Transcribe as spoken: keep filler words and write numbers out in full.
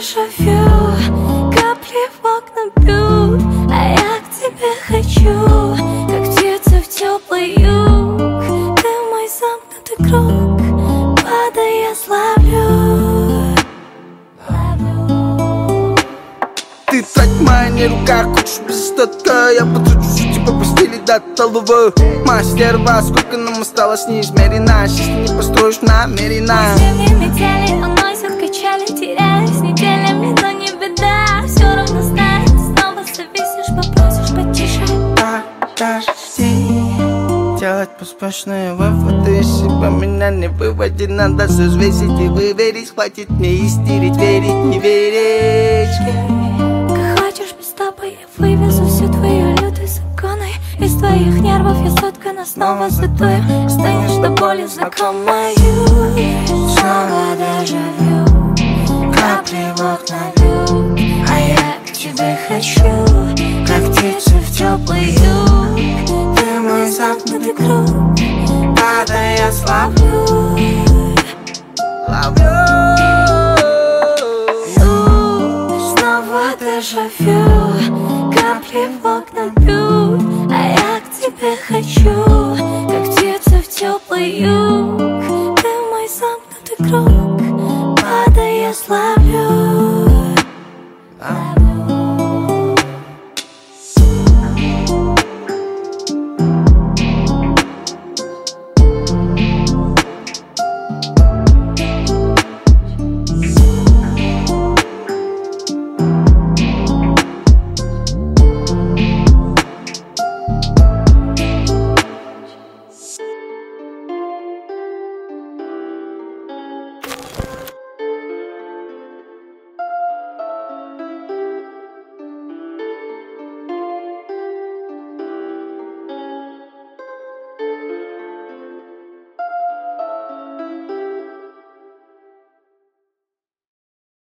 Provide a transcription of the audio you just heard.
дежавю, капли в окна бьют, а я к тебе хочу, как птица в теплый юг. Ты мой замкнутый круг, падая, славлю. Ты трать моя не рука, хочешь без остатка. Я потрачу тебя постели до толовой. Мастер, во сколько нам осталось неизмерено. Счастье не построишь намеренно. Зимние метели уносят качели, теряюсь неделями, но не беда. Все равно знаю, ты снова зависишь, попросишь потише. Подожди, делать поспешные выводы из себя меня не выводи. Надо все взвесить и выверить. Хватит мне истерить, верить, не верить. Хочешь без тобой, я вывезу всю твою лютую законы. Из твоих нервов я соткана снова задую. Станешь до боли знакомою. Снова дежавю, капли в окна бьют, а я к тебе хочу, как птица в теплый юг. Ты мой замкнутый круг, падая, славлю. Дежавю, капли в окна бьют, а я к тебе хочу, как птица в теплый юг.